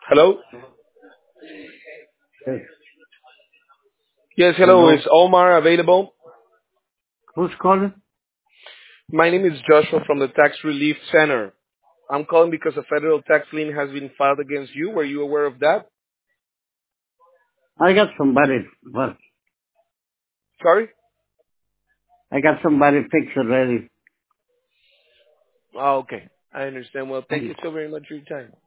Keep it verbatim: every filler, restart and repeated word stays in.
Hello? Yes. Yes, hello. Is Hello. Omar available? Who's calling? My name is Joshua from the Tax Relief Center. I'm calling because a federal tax lien has been filed against you. Were you aware of that? I got somebody. Well, Sorry? I got somebody fixed already. Oh, okay. I understand. Well, Thank thank you. you so very much for your time.